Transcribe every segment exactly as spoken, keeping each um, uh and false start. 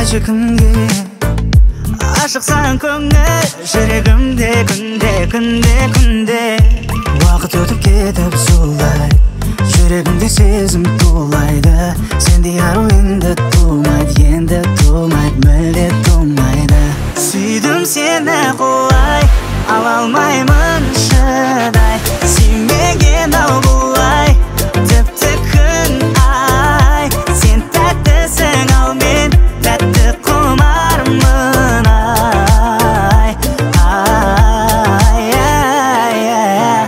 айтшы кімге ашықсаң көңіл жүрегімде күнде күнде күнде уақыт өтіп кетіп солай жүрегімде сезім тулайды сендей ару енді тумайды енді тумайды мүлде тумайды сүйдім сені құлай ала алмаймын шыдай сүймеген ау бұлай тіпті күн ай сен тәттісің ал мен тәтті құмармын ай ай ай ай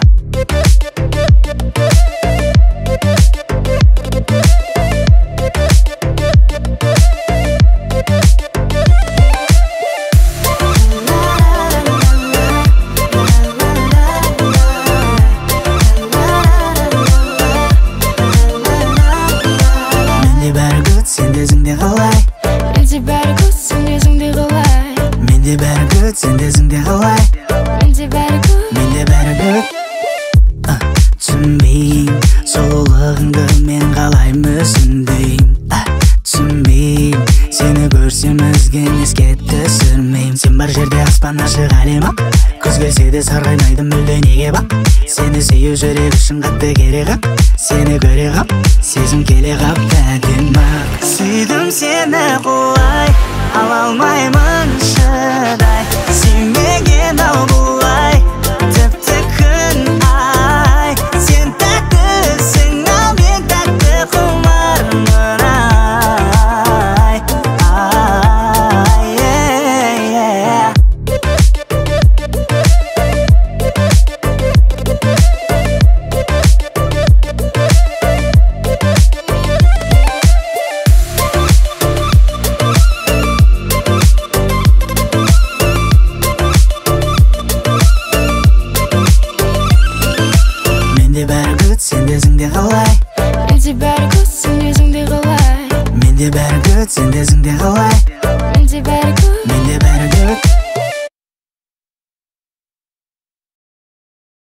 Сенде зіңде қалай Менде бәрі good Менде бәрі good uh, Түсінбейм сұлулығыңды мен қалай мүсіндейм uh, Түсінбейм сені көрсем өзген еске түсірмейм Сен бар жерде аспан ашық әлем ақ Күз келсе де сарғаймайды мүлде неге бақ Сені сүйу жүрек үшін қатты керек ақ Сені көре қап сезім келе қап әдем ақ Сүйдім сені құлай ала алмаймын шыдай сүймеген ау бұлай тіпті күн ай сен тәттісің ал мен тәтті құмармын ай ай ай Сенде зіңде қалай Менде бәрі good, сенде зіңде қалай Менде бәрі good, сенде зіңде қалай Менде бәрі good